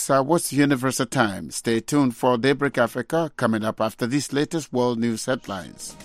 what's the Universal Time? Stay tuned for Daybreak Africa coming up after these latest world news headlines.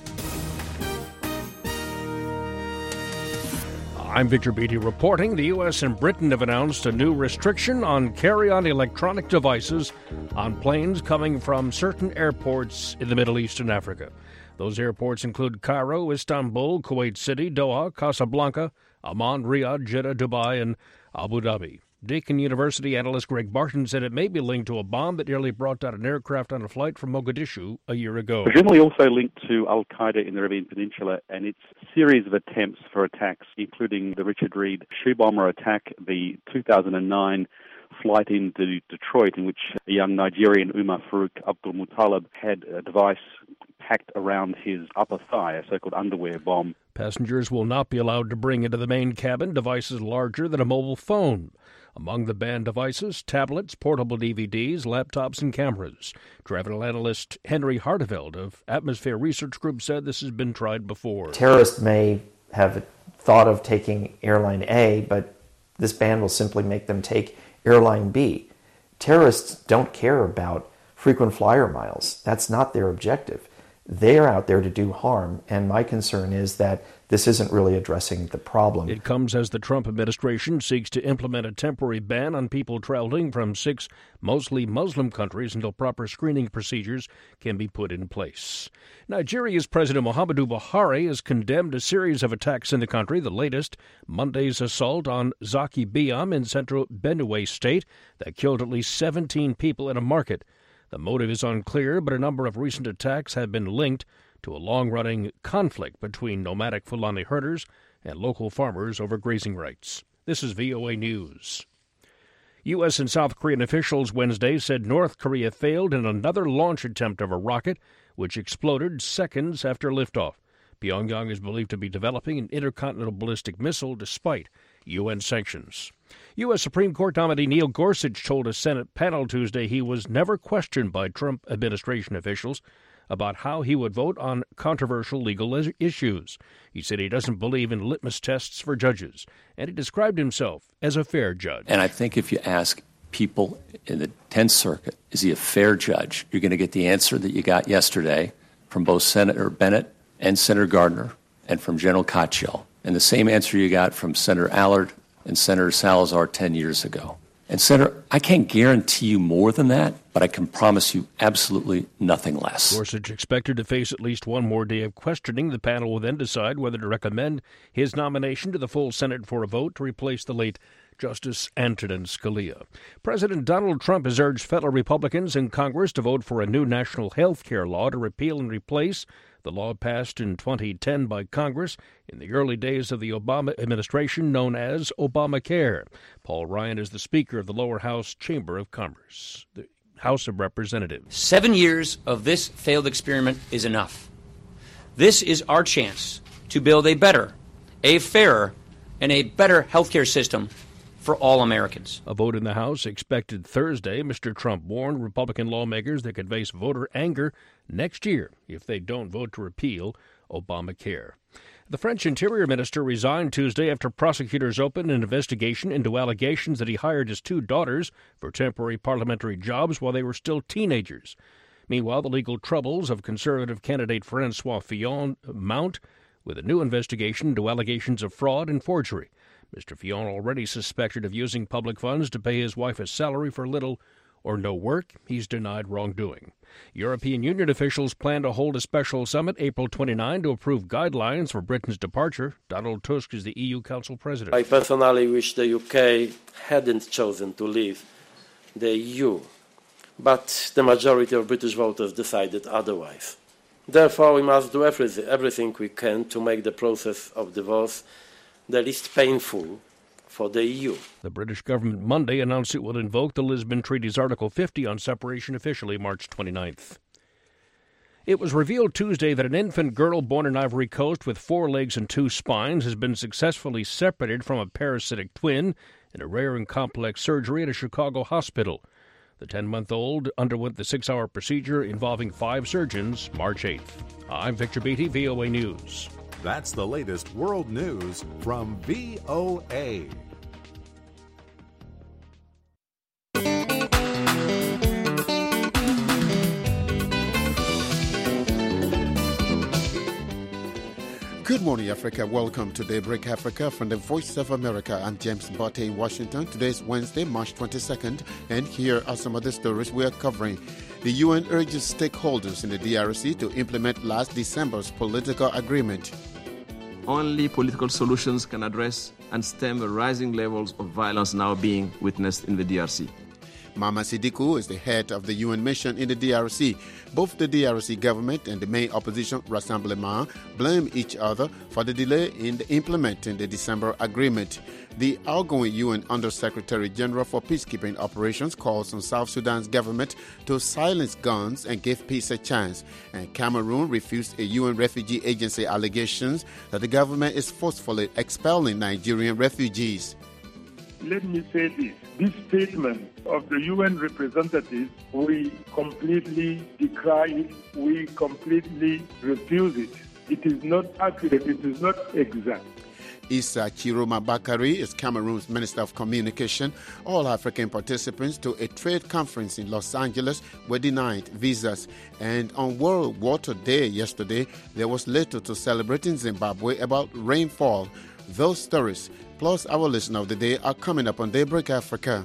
I'm Victor Beatty reporting. The U.S. and Britain have announced a new restriction on carry-on electronic devices on planes coming from certain airports in the Middle East and Africa. Those airports include Cairo, Istanbul, Kuwait City, Doha, Casablanca, Amman, Riyadh, Jeddah, Dubai, and Abu Dhabi. Deakin University analyst Greg Barton said it may be linked to a bomb that nearly brought down an aircraft on a flight from Mogadishu a year ago. Presumably also linked to Al-Qaeda in the Arabian Peninsula and its series of attempts for attacks, including the Richard Reed shoe bomber attack, the 2009 flight into Detroit in which a young Nigerian, Umar Farouk Abdul Muttalib, had a device packed around his upper thigh, a so-called underwear bomb. Passengers will not be allowed to bring into the main cabin devices larger than a mobile phone. Among the banned devices, tablets, portable DVDs, laptops, and cameras. Travel analyst Henry Harteveld of Atmosphere Research Group said this has been tried before. Terrorists may have thought of taking airline A, but this ban will simply make them take airline B. Terrorists don't care about frequent flyer miles. That's not their objective. They're out there to do harm, and my concern is that this isn't really addressing the problem. It comes as the Trump administration seeks to implement a temporary ban on people traveling from 6 mostly Muslim countries until proper screening procedures can be put in place. Nigeria's President Muhammadu Buhari has condemned a series of attacks in the country, the latest, Monday's assault on Zaki Biam in central Benue state that killed at least 17 people in a market. The motive is unclear, but a number of recent attacks have been linked to a long-running conflict between nomadic Fulani herders and local farmers over grazing rights. This is VOA News. U.S. and South Korean officials Wednesday said North Korea failed in another launch attempt of a rocket, which exploded seconds after liftoff. Pyongyang is believed to be developing an intercontinental ballistic missile despite U.N. sanctions. U.S. Supreme Court nominee Neil Gorsuch told a Senate panel Tuesday he was never questioned by Trump administration officials about how he would vote on controversial legal issues. He said he doesn't believe in litmus tests for judges, and he described himself as a fair judge. And I think if you ask people in the 10th Circuit, is he a fair judge, you're going to get the answer that you got yesterday from both Senator Bennett and Senator Gardner and from General Kochel, and the same answer you got from Senator Allard and Senator Salazar 10 years ago. And Senator, I can't guarantee you more than that, but I can promise you absolutely nothing less. Gorsuch expected to face at least one more day of questioning. The panel will then decide whether to recommend his nomination to the full Senate for a vote to replace the late Justice Antonin Scalia. President Donald Trump has urged fellow Republicans in Congress to vote for a new national health care law to repeal and replace the law passed in 2010 by Congress in the early days of the Obama administration known as Obamacare. Paul Ryan is the Speaker of the lower house Chamber of Commerce, the House of Representatives. 7 years of this failed experiment is enough. This is our chance to build a better, a fairer, and a better healthcare system for all Americans. A vote in the House expected Thursday. Mr. Trump warned Republican lawmakers they could face voter anger next year if they don't vote to repeal Obamacare. The French Interior Minister resigned Tuesday after prosecutors opened an investigation into allegations that he hired his 2 daughters for temporary parliamentary jobs while they were still teenagers. Meanwhile, the legal troubles of conservative candidate François Fillon mount with a new investigation into allegations of fraud and forgery. Mr. Fillon, already suspected of using public funds to pay his wife a salary for little or no work, he's denied wrongdoing. European Union officials plan to hold a special summit April 29 to approve guidelines for Britain's departure. Donald Tusk is the EU Council President. I personally wish the UK hadn't chosen to leave the EU, but the majority of British voters decided otherwise. Therefore, we must do everything we can to make the process of divorce the least painful for the EU. The British government Monday announced it will invoke the Lisbon Treaty's Article 50 on separation officially March 29th. It was revealed Tuesday that an infant girl born in Ivory Coast with 4 legs and 2 spines has been successfully separated from a parasitic twin in a rare and complex surgery at a Chicago hospital. The 10-month-old underwent the 6-hour procedure involving 5 surgeons March 8th. I'm Victor Beatty, VOA News. That's the latest world news from VOA. Good morning, Africa. Welcome to Daybreak Africa from the Voice of America. I'm James Botte in Washington. Today is Wednesday, March 22nd, and here are some of the stories we are covering. The UN urges stakeholders in the DRC to implement last December's political agreement. Only political solutions can address and stem the rising levels of violence now being witnessed in the DRC. Mama Sidiku is the head of the UN mission in the DRC. Both the DRC government and the main opposition, Rassemblement, blame each other for the delay in implementing the December agreement. The outgoing UN Undersecretary General for Peacekeeping Operations calls on South Sudan's government to silence guns and give peace a chance. And Cameroon refused a UN refugee agency allegations that the government is forcefully expelling Nigerian refugees. Let me say this. This statement of the UN representatives, we completely decry it. We completely refuse it. It is not accurate. It is not exact. Issa Chiroma Bakari is Cameroon's Minister of Communication. All African participants to a trade conference in Los Angeles were denied visas. And on World Water Day yesterday, there was little to celebrate in Zimbabwe about rainfall. Those stories, plus our listener of the day, are coming up on Daybreak Africa.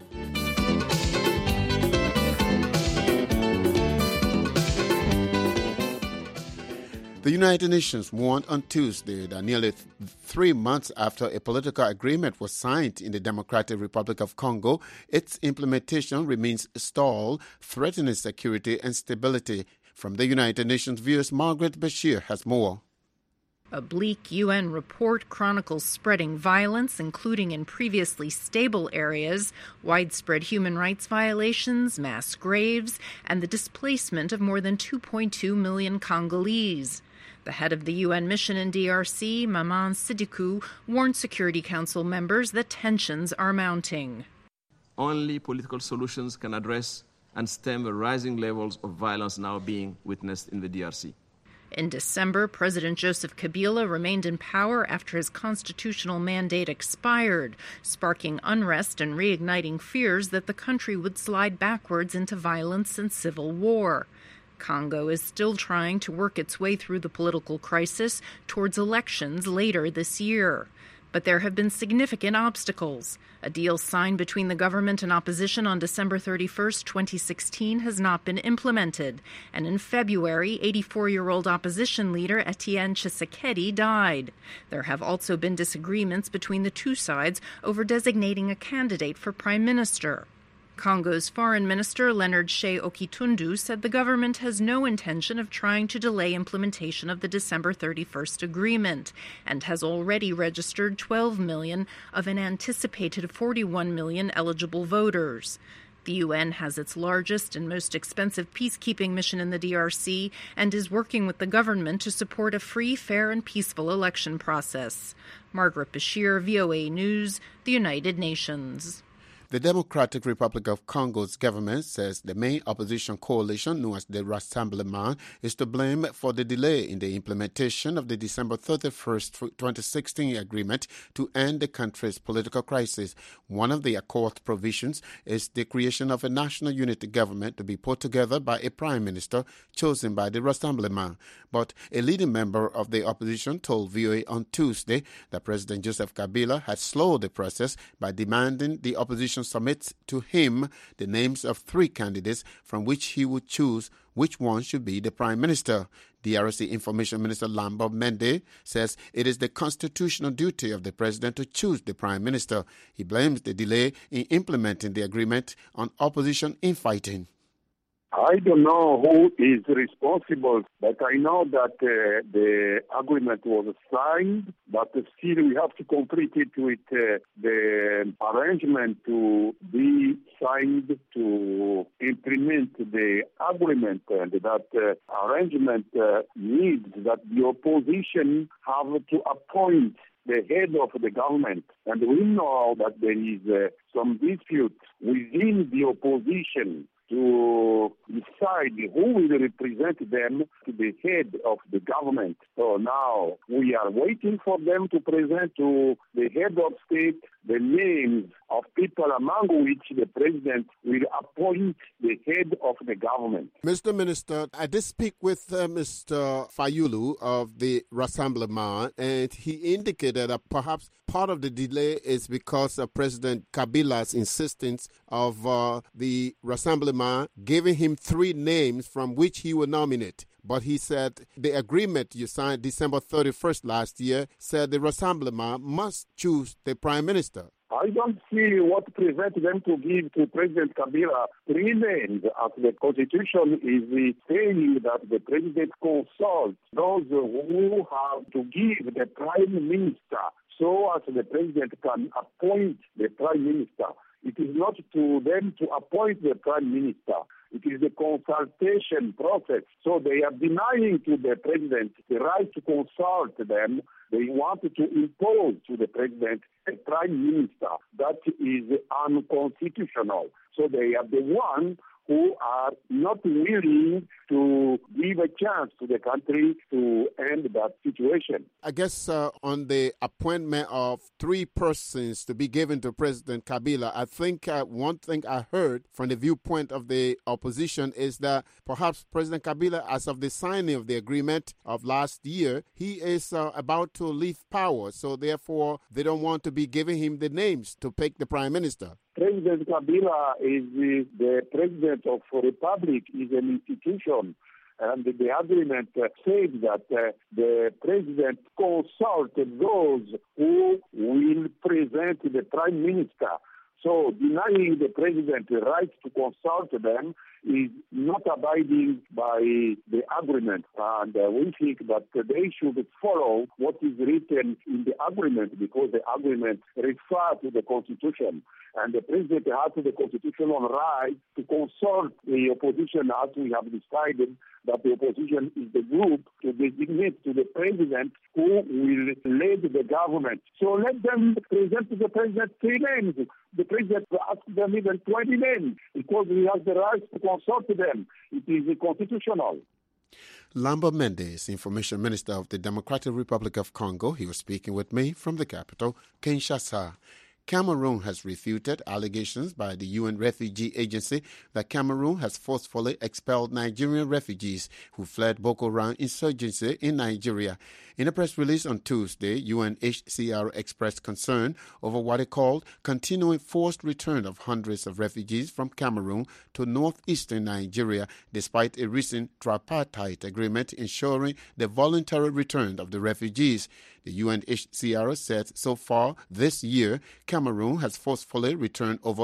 The United Nations warned on Tuesday that nearly 3 months after a political agreement was signed in the Democratic Republic of Congo, its implementation remains stalled, threatening security and stability. From the United Nations, viewers Margaret Bashir has more. A bleak UN report chronicles spreading violence, including in previously stable areas, widespread human rights violations, mass graves, and the displacement of more than 2.2 million Congolese. The head of the UN mission in DRC, Maman Sidiku, warned Security Council members that tensions are mounting. Only political solutions can address and stem the rising levels of violence now being witnessed in the DRC. In December, President Joseph Kabila remained in power after his constitutional mandate expired, sparking unrest and reigniting fears that the country would slide backwards into violence and civil war. Congo is still trying to work its way through the political crisis towards elections later this year. But there have been significant obstacles. A deal signed between the government and opposition on December 31, 2016 has not been implemented. And in February, 84-year-old opposition leader Etienne Tshisekedi died. There have also been disagreements between the two sides over designating a candidate for prime minister. Congo's foreign minister Leonard Shea Okitundu said the government has no intention of trying to delay implementation of the December 31st agreement and has already registered 12 million of an anticipated 41 million eligible voters. The UN has its largest and most expensive peacekeeping mission in the DRC and is working with the government to support a free, fair, and peaceful election process. Margaret Bashir, VOA News, the United Nations. The Democratic Republic of Congo's government says the main opposition coalition, known as the Rassemblement, is to blame for the delay in the implementation of the December 31st, 2016 agreement to end the country's political crisis. One of the accord provisions is the creation of a national unity government to be put together by a prime minister chosen by the Rassemblement. But a leading member of the opposition told VOA on Tuesday that President Joseph Kabila had slowed the process by demanding the opposition submits to him the names of 3 candidates from which he would choose which one should be the prime minister. DRC Information Minister Lambert Mende says it is the constitutional duty of the president to choose the prime minister. He blames the delay in implementing the agreement on opposition infighting. I don't know who is responsible, but I know that the agreement was signed, but still we have to complete it with the arrangement to be signed to implement the agreement. And that arrangement needs that the opposition have to appoint the head of the government. And we know that there is some dispute within the opposition. to decide who will represent them to the head of the government. So now we are waiting for them to present to the head of state the names of people among which the president will appoint the head of the government. Mr. Minister, I did speak with Mr. Fayulu of the Rassemblement, and he indicated that perhaps part of the delay is because of President Kabila's insistence of the Rassemblement giving him 3 names from which he will nominate. But he said the agreement you signed December 31st last year said the Rassemblement must choose the Prime Minister. I don't see what prevents them to give to President Kabila 3 names, as the Constitution is saying that the President consults those who have to give the Prime Minister, so as the President can appoint the Prime Minister. It is not to them to appoint the Prime Minister. It is the consultation process. So they are denying to the President the right to consult them. They wanted to impose to the President a Prime Minister. That is unconstitutional. So they are the one who are not willing to give a chance to the country to end that situation. I guess on the appointment of 3 persons to be given to President Kabila, I think one thing I heard from the viewpoint of the opposition is that perhaps President Kabila, as of the signing of the agreement of last year, he is about to leave power. So therefore, they don't want to be giving him the names to pick the Prime Minister. President Kabila is the president of the republic, is an institution. And the agreement says that the president consulted those who will present the prime minister. So denying the president the right to consult them is not abiding by the agreement. And we think that they should follow what is written in the agreement, because the agreement refers to the Constitution. And the president has the constitutional right to consult the opposition, as we have decided that the opposition is the group to designate to the president who will lead the government. So let them present to the president 3 names. The president asked them even 20 names, because he has the right to consult them. It is constitutional. Lambert Mendes, Information Minister of the Democratic Republic of Congo, he was speaking with me from the capital, Kinshasa. Cameroon has refuted allegations by the UN Refugee Agency that Cameroon has forcefully expelled Nigerian refugees who fled Boko Haram insurgency in Nigeria. In a press release on Tuesday, UNHCR expressed concern over what it called continuing forced return of hundreds of refugees from Cameroon to northeastern Nigeria, despite a recent tripartite agreement ensuring the voluntary return of the refugees. The UNHCR said so far this year, Cameroon has forcefully returned over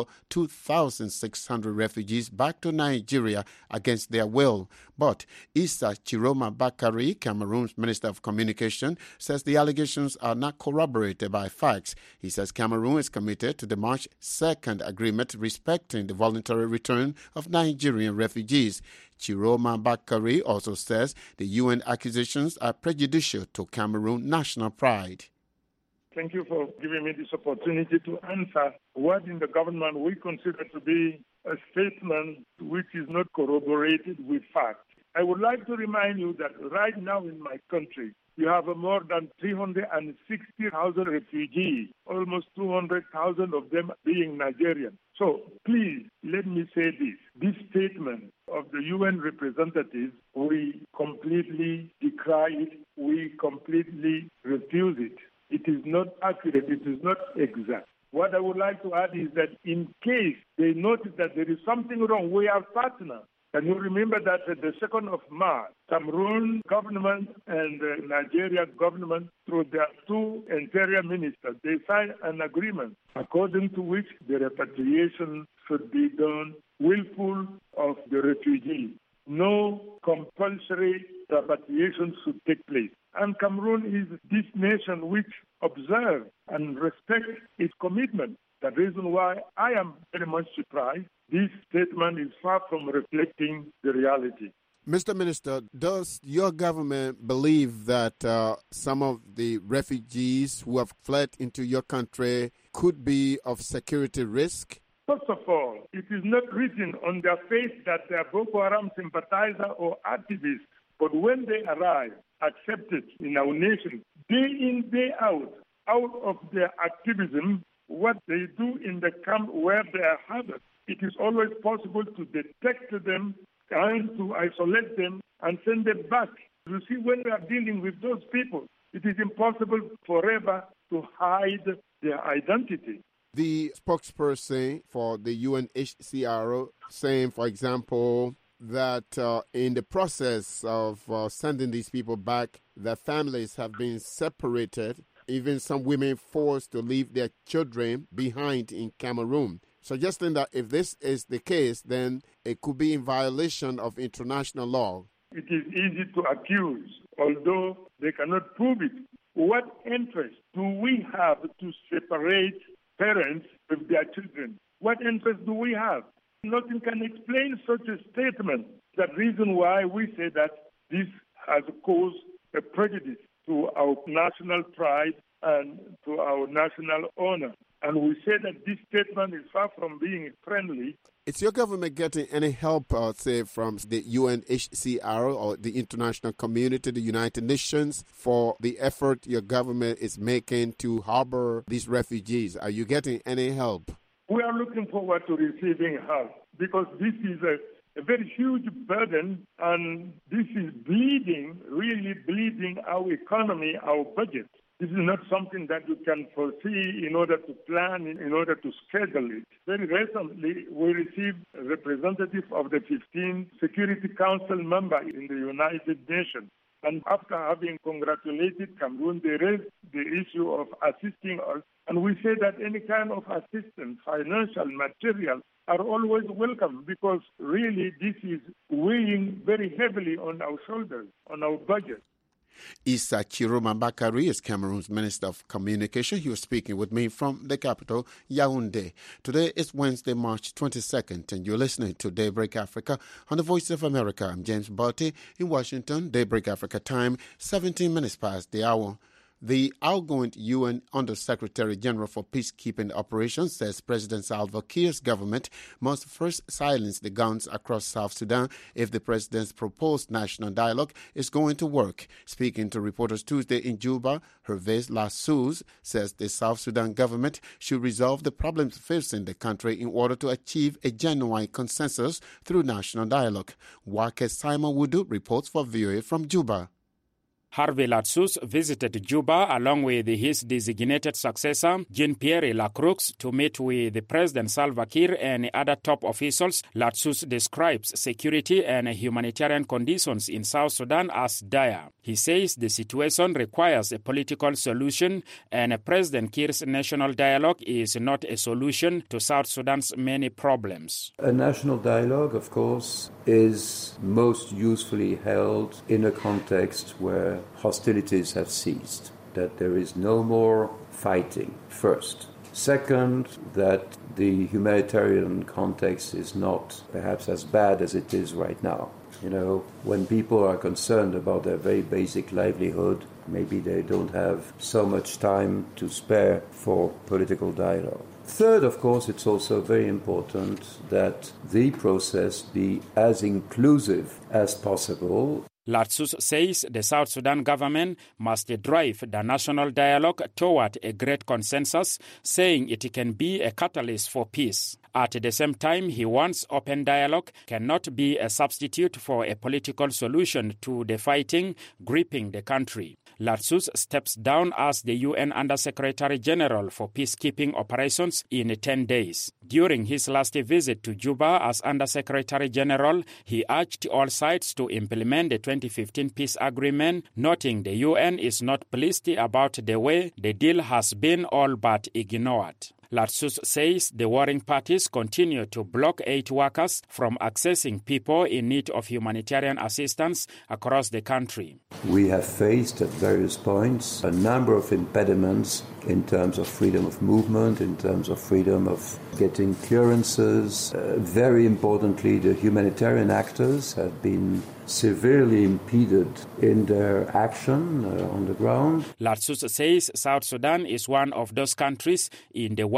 2,600 refugees back to Nigeria against their will. But Issa Chiroma Bakari, Cameroon's Minister of Communication, says the allegations are not corroborated by facts. He says Cameroon is committed to the March 2nd agreement respecting the voluntary return of Nigerian refugees. Chiroma Bakari also says the UN accusations are prejudicial to Cameroon national pride. Thank you for giving me this opportunity to answer what in the government we consider to be a statement which is not corroborated with facts. I would like to remind you that right now in my country, you have more than 360,000 refugees, almost 200,000 of them being Nigerian. So please, let me say this. This statement of the UN representatives, we completely decry it. We completely refuse it. It is not accurate. It is not exact. What I would like to add is that in case they notice that there is something wrong, we are partners. And you remember that the 2nd of March, Cameroon government and the Nigeria government, through their 2 interior ministers, they signed an agreement according to which the repatriation should be done willful of the refugees. No compulsory repatriation should take place. And Cameroon is this nation which observes and respects its commitment. The reason why I am very much surprised, this statement is far from reflecting the reality. Mr. Minister, does your government believe that some of the refugees who have fled into your country could be of security risk? First of all, it is not written on their face that they are Boko Haram sympathizer or activists, but when they arrive, accepted in our nation, day in, day out of their activism, what they do in the camp where they are harbored, it is always possible to detect them and to isolate them and send them back. You see, when we are dealing with those people, it is impossible forever to hide their identity. The spokesperson for the UNHCR saying, for example, that in the process of sending these people back, their families have been separated, even some women forced to leave their children behind in Cameroon, suggesting that if this is the case, then it could be in violation of international law. It is easy to accuse, although they cannot prove it. What interest do we have to separate parents with their children? What interest do we have? Nothing can explain such a statement. The reason why we say that this has caused a prejudice to our national pride and to our national honor. And we say that this statement is far from being friendly. Is your government getting any help, say, from the UNHCR or the international community, the United Nations, for the effort your government is making to harbor these refugees? Are you getting any help? We are looking forward to receiving help because this is a very huge burden, and this is really bleeding our economy, our budget. This is not something that you can foresee in order to plan, in order to schedule it. Very recently, we received a representative of the 15th Security Council member in the United Nations. And after having congratulated Cameroon, they raised the issue of assisting us. And we say that any kind of assistance, financial, material, are always welcome because really this is weighing very heavily on our shoulders, on our budget. Issa Chiroma Bakari is Cameroon's Minister of Communication. He was speaking with me from the capital, Yaoundé. Today is Wednesday, March 22nd, and you're listening to Daybreak Africa on the Voice of America. I'm James Barty in Washington. Daybreak Africa time, 17 minutes past the hour. The outgoing UN Under-Secretary General for Peacekeeping Operations says President Salva Kiir's government must first silence the guns across South Sudan if the president's proposed national dialogue is going to work. Speaking to reporters Tuesday in Juba, Hervé Lassous says the South Sudan government should resolve the problems facing the country in order to achieve a genuine consensus through national dialogue. Wake Simon Wudu reports for VOA from Juba. Hervé Lassous visited Juba along with his designated successor, Jean-Pierre Lacroix, to meet with President Salva Kiir and other top officials. Lassous describes security and humanitarian conditions in South Sudan as dire. He says the situation requires a political solution, and President Kiir's national dialogue is not a solution to South Sudan's many problems. A national dialogue, of course, is most usefully held in a context where hostilities have ceased, that there is no more fighting, first. Second, that the humanitarian context is not perhaps as bad as it is right now. You know, when people are concerned about their very basic livelihood, maybe they don't have so much time to spare for political dialogue. Third, of course, it's also very important that the process be as inclusive as possible. Lassous says the South Sudan government must drive the national dialogue toward a great consensus, saying it can be a catalyst for peace. At the same time, he wants open dialogue cannot be a substitute for a political solution to the fighting gripping the country. Lassous steps down as the UN Under-Secretary General for Peacekeeping Operations in 10 days. During his last visit to Juba as Under-Secretary General, he urged all sides to implement the 2015 peace agreement, noting the UN is not pleased about the way the deal has been all but ignored. Lassous says the warring parties continue to block aid workers from accessing people in need of humanitarian assistance across the country. We have faced at various points a number of impediments in terms of freedom of movement, in terms of freedom of getting clearances. Very importantly, the humanitarian actors have been severely impeded in their action on the ground. Lassous says South Sudan is one of those countries in the world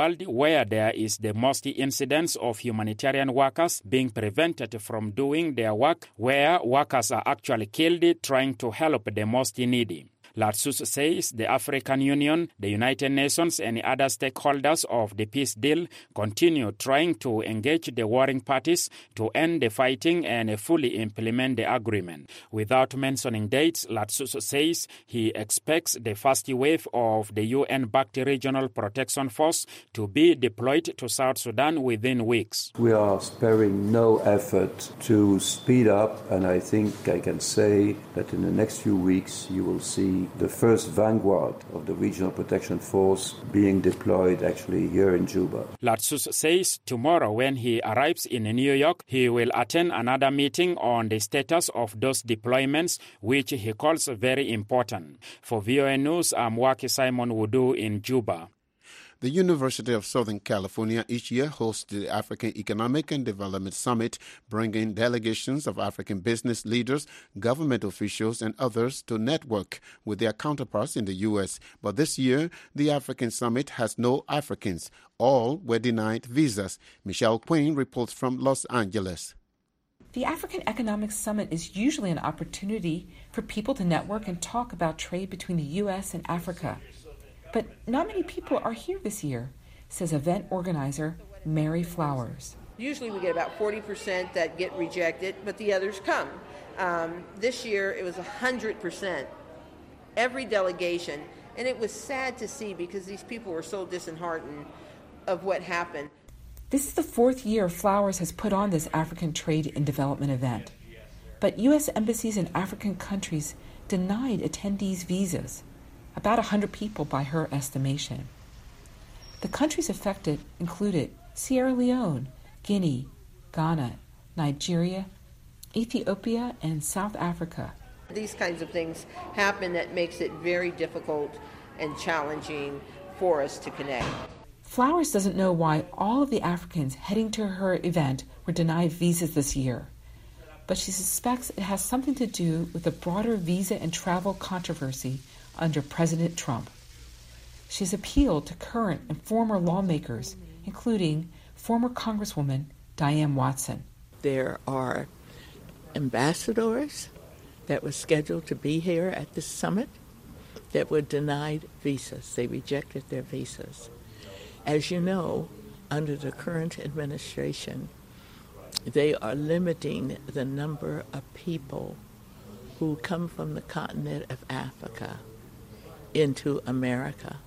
world where there is the most incidence of humanitarian workers being prevented from doing their work, where workers are actually killed trying to help the most needy. Latsus says the African Union, the United Nations, and other stakeholders of the peace deal continue trying to engage the warring parties to end the fighting and fully implement the agreement. Without mentioning dates, Latsus says he expects the first wave of the UN-backed Regional Protection Force to be deployed to South Sudan within weeks. We are sparing no effort to speed up, and I think I can say that in the next few weeks you will see the first vanguard of the Regional Protection Force being deployed actually here in Juba. Latsus says tomorrow when he arrives in New York, he will attend another meeting on the status of those deployments, which he calls very important. For VOA News, I'm Waki Simon Wudu in Juba. The University of Southern California each year hosts the African Economic and Development Summit, bringing delegations of African business leaders, government officials, and others to network with their counterparts in the U.S. But this year, the African Summit has no Africans. All were denied visas. Michelle Quinn reports from Los Angeles. The African Economic Summit is usually an opportunity for people to network and talk about trade between the U.S. and Africa. But not many people are here this year, says event organizer Mary Flowers. Usually we get about 40% that get rejected, but the others come. This year it was 100%, every delegation, and it was sad to see because these people were so disheartened of what happened. This is the fourth year Flowers has put on this African Trade and Development event. But U.S. embassies in African countries denied attendees visas. About 100 people by her estimation. The countries affected included Sierra Leone, Guinea, Ghana, Nigeria, Ethiopia, and South Africa. These kinds of things happen that makes it very difficult and challenging for us to connect. Flowers doesn't know why all of the Africans heading to her event were denied visas this year, but she suspects it has something to do with the broader visa and travel controversy under President Trump. She's appealed to current and former lawmakers, including former Congresswoman Diane Watson. There are ambassadors that were scheduled to be here at this summit that were denied visas. They rejected their visas. As you know, under the current administration, they are limiting the number of people who come from the continent of Africa into America,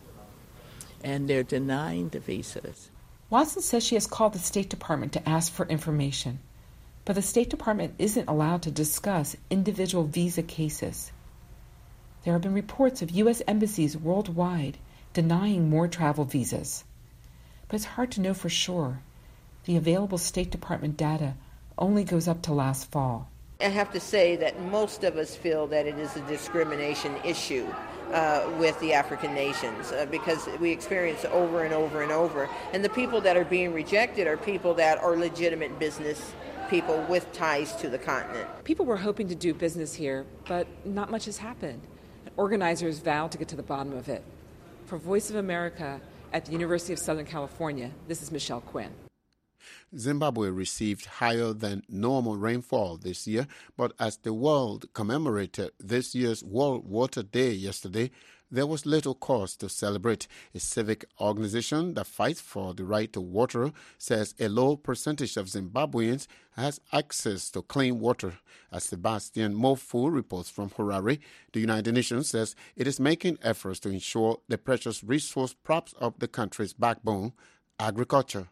and they're denying the visas. Watson says she has called the State Department to ask for information, but the State Department isn't allowed to discuss individual visa cases. There have been reports of U.S. embassies worldwide denying more travel visas, but it's hard to know for sure. The available State Department data only goes up to last fall. I have to say that most of us feel that it is a discrimination issue with the African nations because we experience it over and over and over. And the people that are being rejected are people that are legitimate business people with ties to the continent. People were hoping to do business here, but not much has happened. Organizers vowed to get to the bottom of it. For Voice of America at the University of Southern California, this is Michelle Quinn. Zimbabwe received higher than normal rainfall this year, but as the world commemorated this year's World Water Day yesterday, there was little cause to celebrate. A civic organization that fights for the right to water says a low percentage of Zimbabweans has access to clean water. As Sebastian Mofu reports from Harare, the United Nations says it is making efforts to ensure the precious resource props up the country's backbone, agriculture.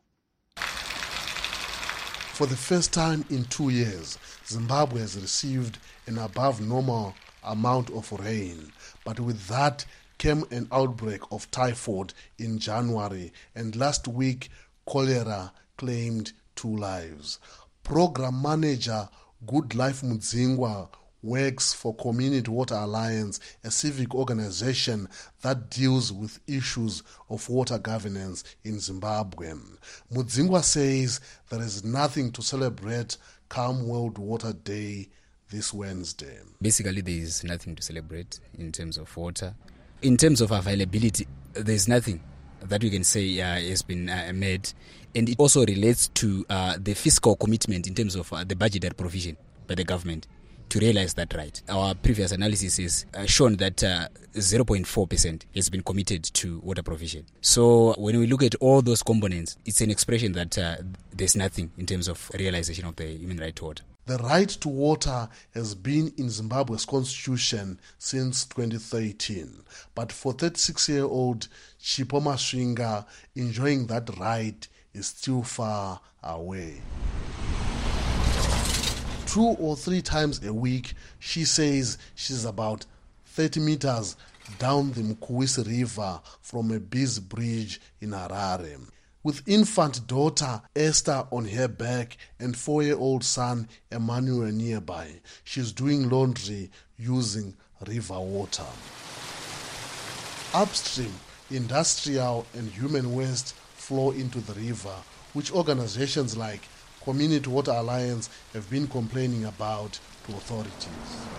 For the first time in 2 years, Zimbabwe has received an above normal amount of rain. But with that came an outbreak of typhoid in January, and last week cholera claimed 2 lives. Program manager Good Life Mudzingwa works for Community Water Alliance, a civic organization that deals with issues of water governance in Zimbabwe. Mudzingwa says there is nothing to celebrate come World Water Day this Wednesday. Basically, there is nothing to celebrate in terms of water. In terms of availability, there is nothing that we can say has been made. And it also relates to the fiscal commitment in terms of the budgetary provision by the government to realize that right. Our previous analysis has shown that 0.4% has been committed to water provision. So when we look at all those components, it's an expression that there's nothing in terms of realization of the human right to water. The right to water has been in Zimbabwe's constitution since 2013. But for 36-year-old Chipo Masvinga, enjoying that right is still far away. 2 or 3 times a week, she says she's about 30 meters down the Mkuwisi River from a busy bridge in Harare. With infant daughter Esther on her back and 4-year-old son Emmanuel nearby, she's doing laundry using river water. Upstream, industrial and human waste flow into the river, which organizations like Community Water Alliance have been complaining about to authorities.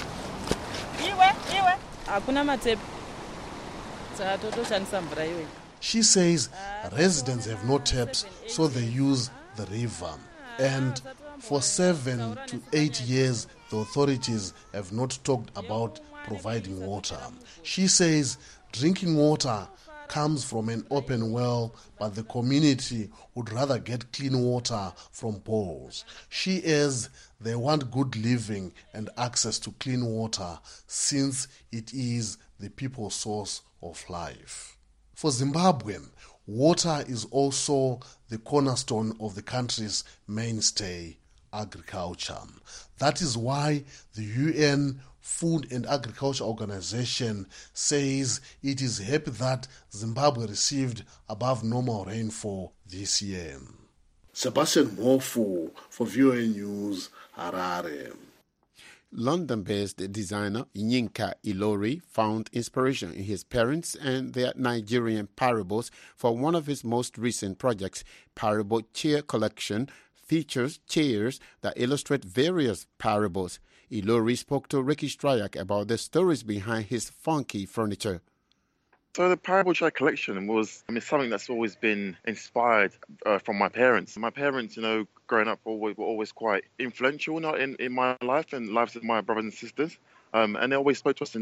She says residents have no taps, so they use the river. And for 7 to 8 years, the authorities have not talked about providing water. She says drinking water comes from an open well, but the community would rather get clean water from bowls. She adds they want good living and access to clean water since it is the people's source of life. For Zimbabwean, water is also the cornerstone of the country's mainstay, agriculture. That is why the UN Food and Agriculture Organization says it is happy that Zimbabwe received above normal rainfall this year. Sebastian Mofu for VOA News, Harare. London-based designer Yinka Ilori found inspiration in his parents and their Nigerian parables for one of his most recent projects. Parable Chair Collection features chairs that illustrate various parables. Ilori spoke to Ricky Stryak about the stories behind his funky furniture. So the Parable Chair Collection was something that's always been inspired from my parents. My parents, growing up were always quite influential in my life and lives of my brothers and sisters. And they always spoke to us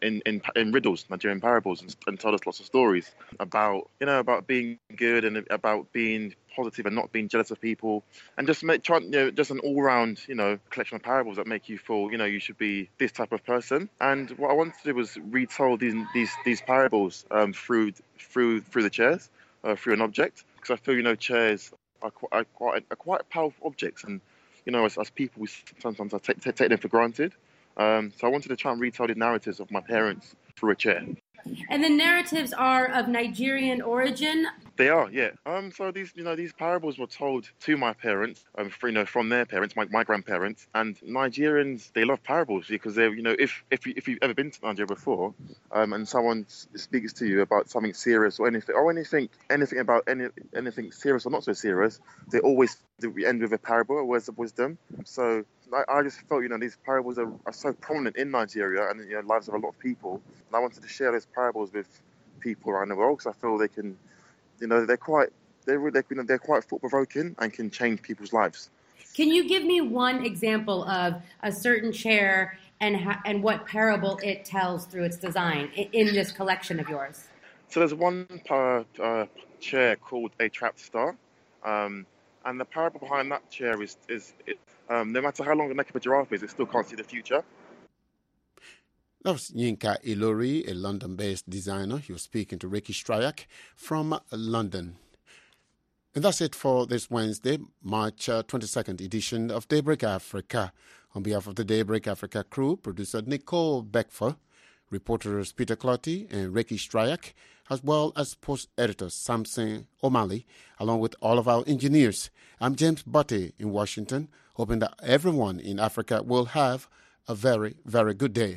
in riddles, Nigerian parables, and told us lots of stories about being good and about being positive and not being jealous of people, and just an all-round collection of parables that make you feel you should be this type of person. And what I wanted to do was retell these parables through the chairs, through an object, because I feel chairs are quite powerful objects, and as people sometimes I take them for granted. So I wanted to try and retell the narratives of my parents through a chair. And the narratives are of Nigerian origin? They are, yeah. So these parables were told to my parents, from their parents, my grandparents. And Nigerians, they love parables because they're, if you've ever been to Nigeria before, and someone speaks to you about something serious or anything about anything serious or not so serious, they always end with a parable, a words of wisdom. So I just felt, these parables are so prominent in Nigeria and in the lives of a lot of people. And I wanted to share those parables with people around the world because I feel they can, they're quite thought-provoking and can change people's lives. Can you give me one example of a certain chair and what parable it tells through its design in this collection of yours? So there's one chair called A Trapped Star, and the parable behind that chair is no matter how long the neck of a giraffe is, it still can't see the future. That was Yinka Ilori, a London-based designer. He was speaking to Ricky Stryak from London. And that's it for this Wednesday, March 22nd edition of Daybreak Africa. On behalf of the Daybreak Africa crew, producer Nicole Beckfer, reporters Peter Clotty and Ricky Stryak, as well as post-editor Samson O'Malley, along with all of our engineers. I'm James Butte in Washington, hoping that everyone in Africa will have a very, very good day.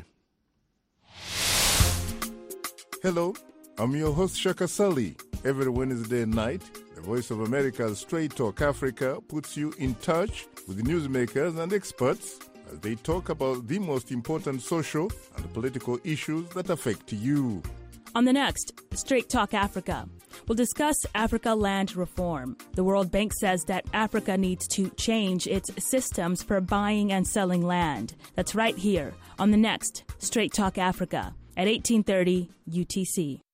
Hello, I'm your host Shaka Sully. Every Wednesday night, the Voice of America's Straight Talk Africa puts you in touch with newsmakers and experts as they talk about the most important social and political issues that affect you. On the next Straight Talk Africa, we'll discuss Africa land reform. The World Bank says that Africa needs to change its systems for buying and selling land. That's right here on the next Straight Talk Africa at 1830 UTC.